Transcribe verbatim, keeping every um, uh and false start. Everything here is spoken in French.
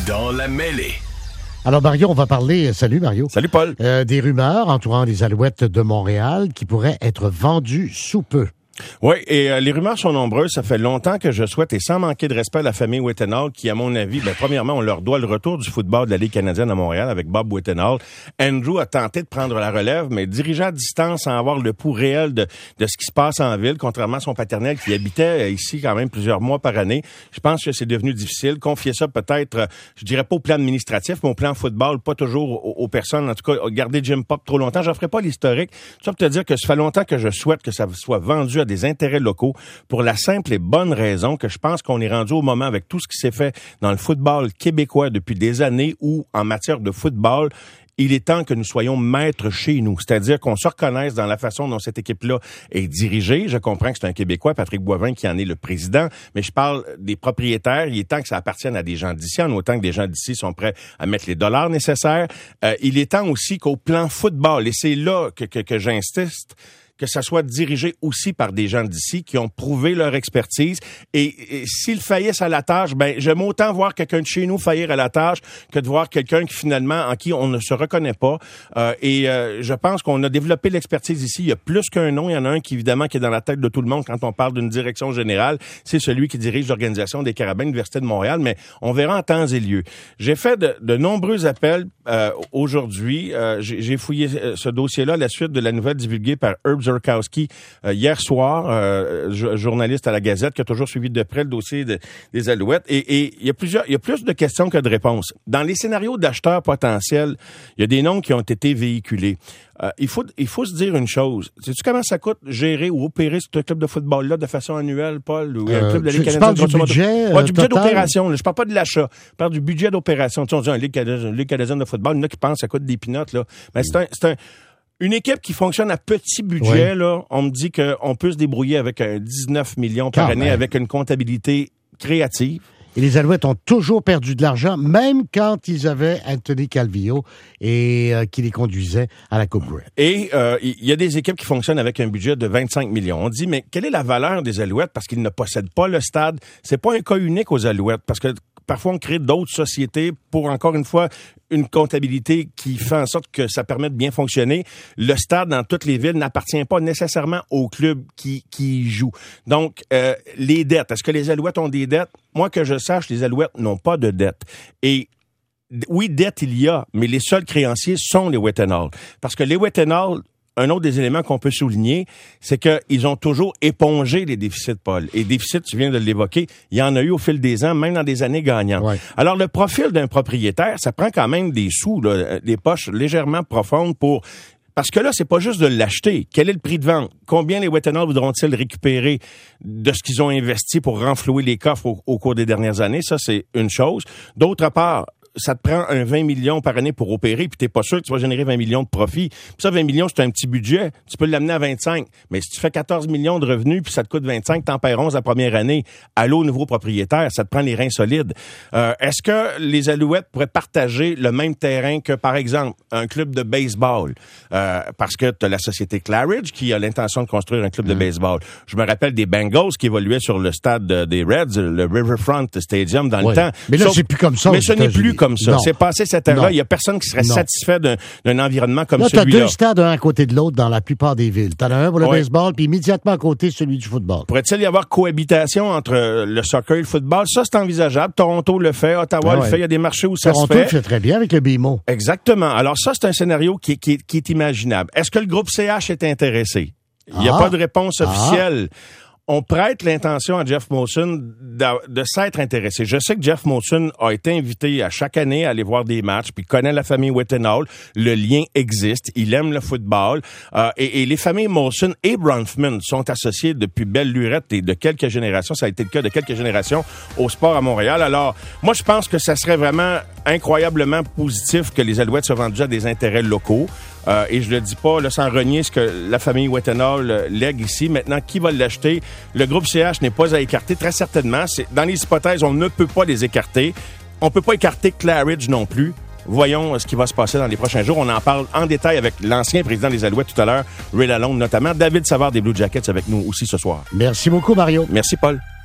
Dans la mêlée. Alors Mario, on va parler, salut Mario. Salut Paul. Euh, des rumeurs entourant les Alouettes de Montréal qui pourraient être vendues sous peu. Oui, et euh, les rumeurs sont nombreuses. Ça fait longtemps que je souhaite, et sans manquer de respect à la famille Whittenhall, qui, à mon avis, ben, premièrement, on leur doit le retour du football de la Ligue canadienne à Montréal avec Bob Whittenhall. Andrew a tenté de prendre la relève, mais dirigeant à distance sans avoir le pouls réel de, de ce qui se passe en ville, contrairement à son paternel qui habitait ici quand même plusieurs mois par année. Je pense que c'est devenu difficile. Confier ça peut-être, je dirais pas au plan administratif, mais au plan football, pas toujours aux, aux personnes. En tout cas, garder Jim Pop trop longtemps. Je ne ferai pas l'historique. Ça pour te dire que ça fait longtemps que je souhaite que ça soit vendu à des intérêts locaux pour la simple et bonne raison que je pense qu'on est rendu au moment avec tout ce qui s'est fait dans le football québécois depuis des années où, en matière de football, il est temps que nous soyons maîtres chez nous. C'est-à-dire qu'on se reconnaisse dans la façon dont cette équipe-là est dirigée. Je comprends que c'est un Québécois, Patrick Boivin, qui en est le président, mais je parle des propriétaires. Il est temps que ça appartienne à des gens d'ici, en autant que des gens d'ici sont prêts à mettre les dollars nécessaires. Euh, il est temps aussi qu'au plan football, et c'est là que, que, que j'insiste, que ça soit dirigé aussi par des gens d'ici qui ont prouvé leur expertise. Et, et s'ils faillissent à la tâche, ben j'aime autant voir quelqu'un de chez nous faillir à la tâche que de voir quelqu'un qui finalement en qui on ne se reconnaît pas. Euh, et euh, je pense qu'on a développé l'expertise ici. Il y a plus qu'un nom. Il y en a un qui évidemment qui est dans la tête de tout le monde quand on parle d'une direction générale. C'est celui qui dirige l'organisation des Carabins de l'Université de Montréal. Mais on verra en temps et lieu. J'ai fait de, de nombreux appels euh, aujourd'hui. Euh, j'ai, j'ai fouillé ce dossier-là à la suite de la nouvelle divulguée par Herb Zurkowski euh, hier soir, euh, journaliste à la Gazette, qui a toujours suivi de près le dossier de, des Alouettes. Et, et il y a plusieurs, il y a plus de questions que de réponses. Dans les scénarios d'acheteurs potentiels, il y a des noms qui ont été véhiculés. Euh, il faut, il faut se dire une chose. Sais-tu comment ça coûte gérer ou opérer ce club de football-là de façon annuelle, Paul? Ou euh, un club de la Ligue tu, canadienne? Tu parles du budget, de... ouais, du budget total? d'opération. Là. Je parle pas de l'achat. Je parle du budget d'opération. Tu sais, on dit un Ligue canadienne, Ligue canadienne de football. Il y en a qui pensent que ça coûte des pinottes, là. Mais c'est un, c'est un, une équipe qui fonctionne à petit budget, oui. Là, on me dit qu'on peut se débrouiller avec un dix-neuf millions par Quand année même. Avec une comptabilité créative. Et les Alouettes ont toujours perdu de l'argent, même quand ils avaient Anthony Calvillo et euh, qui les conduisait à la Coupe Grey. Et euh, il y a des équipes qui fonctionnent avec un budget de vingt-cinq millions. On dit, mais quelle est la valeur des Alouettes? Parce qu'ils ne possèdent pas le stade. C'est pas un cas unique aux Alouettes, parce que parfois on crée d'autres sociétés pour, encore une fois, une comptabilité qui fait en sorte que ça permet de bien fonctionner. Le stade dans toutes les villes n'appartient pas nécessairement au club qui, qui y joue. Donc, euh, les dettes. Est-ce que les Alouettes ont des dettes? Moi, que je sache, les Alouettes n'ont pas de dettes. Et oui, dette il y a, mais les seuls créanciers sont les Whittenhall. Parce que les Whittenhall, un autre des éléments qu'on peut souligner, c'est qu'ils ont toujours épongé les déficits, Paul. Et déficits, tu viens de l'évoquer, il y en a eu au fil des ans, même dans des années gagnantes. Ouais. Alors, le profil d'un propriétaire, ça prend quand même des sous, là, des poches légèrement profondes pour... Parce que là, c'est pas juste de l'acheter. Quel est le prix de vente? Combien les Whittenhall voudront-ils récupérer de ce qu'ils ont investi pour renflouer les coffres au, au cours des dernières années? Ça, c'est une chose. D'autre part, ça te prend un vingt millions par année pour opérer, puis t'es pas sûr que tu vas générer vingt millions de profit. Puis ça, vingt millions, c'est un petit budget. Tu peux l'amener à vingt-cinq. Mais si tu fais quatorze millions de revenus, puis ça te coûte vingt-cinq, t'en perds onze la première année. Allô, nouveau propriétaire, ça te prend les reins solides. Euh, est-ce que les Alouettes pourraient partager le même terrain que, par exemple, un club de baseball? Euh, parce que t'as la société Claridge qui a l'intention de construire un club mmh. de baseball. Je me rappelle des Bengals qui évoluaient sur le stade des Reds, le Riverfront Stadium dans ouais. le temps. Mais là, Sauf, c'est plus comme ça. Mais ce n'est plus comme ça. Non. C'est passé cette ère-là. Il y a personne qui serait non. satisfait d'un, d'un environnement comme là, celui-là. Là, t'as deux stades un à côté de l'autre dans la plupart des villes. T'en as un pour le ouais. baseball, puis immédiatement à côté, celui du football. Pourrait-il y avoir cohabitation entre le soccer et le football? Ça, c'est envisageable. Toronto le fait, Ottawa ah ouais. le fait. Il y a des marchés où ça Toronto se fait. Toronto le fait très bien avec le B M O. Exactement. Alors ça, c'est un scénario qui, qui, qui est imaginable. Est-ce que le groupe C H est intéressé? Il n'y a ah. pas de réponse officielle. Ah. On prête l'intention à Jeff Molson de, de s'être intéressé. Je sais que Jeff Molson a été invité à chaque année à aller voir des matchs, puis connaît la famille Whittenhall. Le lien existe. Il aime le football. Euh, et, et les familles Molson et Bronfman sont associées depuis belle lurette et de quelques générations. Ça a été le cas de quelques générations au sport à Montréal. Alors, moi, je pense que ça serait vraiment incroyablement positif que les Alouettes soient vendues à des intérêts locaux. Euh, et je le dis pas là, sans renier ce que la famille Whittenhall euh, lègue ici. Maintenant, qui va l'acheter? Le groupe C H n'est pas à écarter, très certainement. C'est, dans les hypothèses, on ne peut pas les écarter. On peut pas écarter Claridge non plus. Voyons ce qui va se passer dans les prochains jours. On en parle en détail avec l'ancien président des Alouettes tout à l'heure, Ray Lalonde notamment. David Savard des Blue Jackets avec nous aussi ce soir. Merci beaucoup, Mario. Merci, Paul.